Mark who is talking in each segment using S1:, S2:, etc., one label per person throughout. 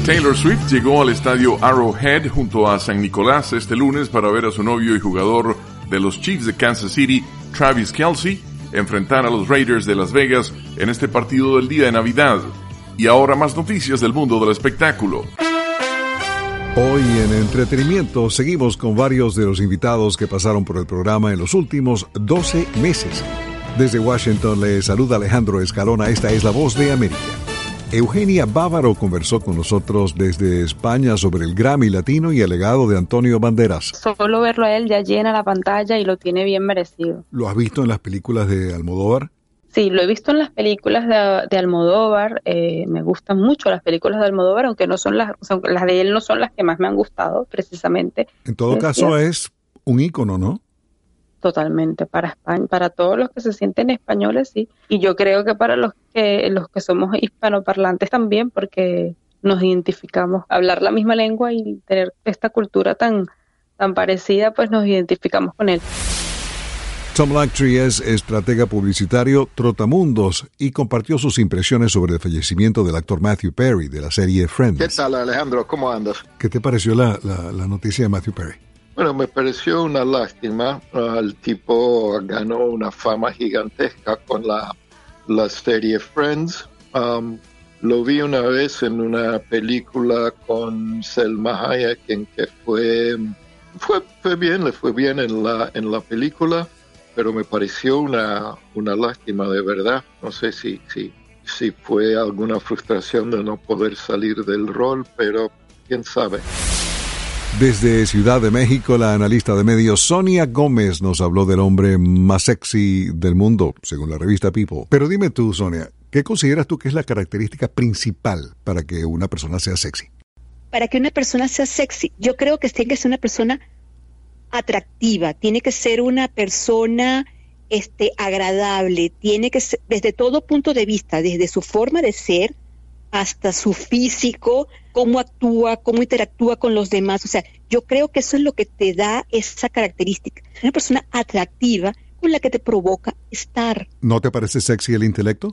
S1: Taylor Swift llegó al estadio Arrowhead junto a San Nicolás este lunes para ver a su novio y jugador de los Chiefs de Kansas City, Travis Kelce, enfrentar a los Raiders de Las Vegas en este partido del día de Navidad. Y ahora más noticias del mundo del espectáculo.
S2: Hoy en entretenimiento seguimos con varios de los invitados que pasaron por el programa en los últimos 12 meses. Desde Washington le saluda Alejandro Escalona, esta es La Voz de América. Eugenia Bávaro conversó con nosotros desde España sobre el Grammy Latino y el legado de Antonio Banderas.
S3: Solo verlo a él ya llena la pantalla y lo tiene bien merecido.
S2: ¿Lo has visto en las películas de Almodóvar?
S3: Sí, lo he visto en las películas de Almodóvar. Me gustan mucho las películas de Almodóvar, aunque no son las de él no son las que más me han gustado, precisamente.
S2: En todo caso es un ícono, ¿no?
S3: Totalmente, para España, para todos los que se sienten españoles, sí. Y yo creo que para los que somos hispanoparlantes también, porque nos identificamos, hablar la misma lengua y tener esta cultura tan parecida, pues nos identificamos con él.
S2: Tom Lactree es estratega publicitario trotamundos y compartió sus impresiones sobre el fallecimiento del actor Matthew Perry de la serie Friends.
S4: ¿Qué tal, Alejandro? ¿Cómo andas?
S2: ¿Qué te pareció la noticia de Matthew Perry?
S4: Bueno, me pareció una lástima. El tipo ganó una fama gigantesca con la serie Friends. Lo vi una vez en una película con Selma Hayek en que fue bien, le fue bien en la película, pero me pareció una lástima de verdad. No sé si fue alguna frustración de no poder salir del rol, pero quién sabe.
S2: Desde Ciudad de México, la analista de medios Sonia Gómez nos habló del hombre más sexy del mundo, según la revista People. Pero dime tú, Sonia, ¿qué consideras tú que es la característica principal para que una persona sea sexy?
S5: Para que una persona sea sexy, yo creo que tiene que ser una persona atractiva, tiene que ser una persona agradable, tiene que ser, desde todo punto de vista, desde su forma de ser hasta su físico, cómo actúa, cómo interactúa con los demás. O sea, yo creo que eso es lo que te da esa característica. Una persona atractiva con la que te provoca estar.
S2: ¿No te parece sexy el intelecto?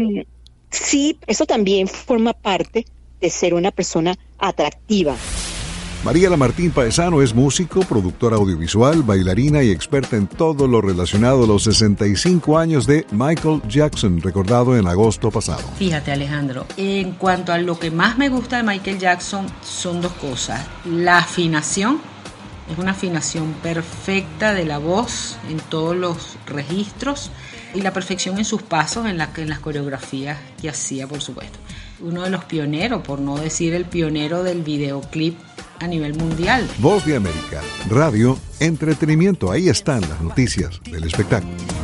S5: Sí, eso también forma parte de ser una persona atractiva.
S2: Mariela Martín Paesano es músico, productora audiovisual, bailarina y experta en todo lo relacionado a los 65 años de Michael Jackson, recordado en agosto pasado.
S6: Fíjate, Alejandro, en cuanto a lo que más me gusta de Michael Jackson son dos cosas. La afinación, es una afinación perfecta de la voz en todos los registros y la perfección en sus pasos, en las coreografías que hacía, por supuesto. Uno de los pioneros, por no decir el pionero del videoclip a nivel mundial.
S2: Voz de América, radio, entretenimiento, ahí están las noticias del espectáculo.